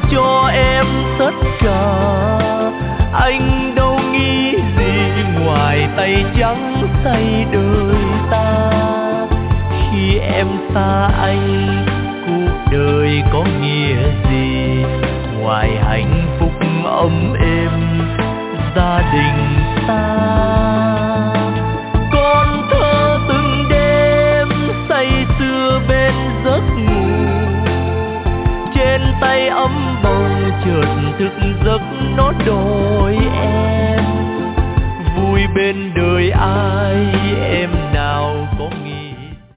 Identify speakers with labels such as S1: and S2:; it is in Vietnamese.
S1: cho em tất cả. Anh đâu nghĩ gì ngoài tay trắng tay đời ta. Khi em xa anh, cuộc đời có nghĩa gì ngoài hạnh phúc ấm êm gia đình ta. Con thơ từng đêm say sưa bên giấc ngủ, trên tay ấm bồng chợt thức giấc nó đòi em. Vui bên đời ai em nào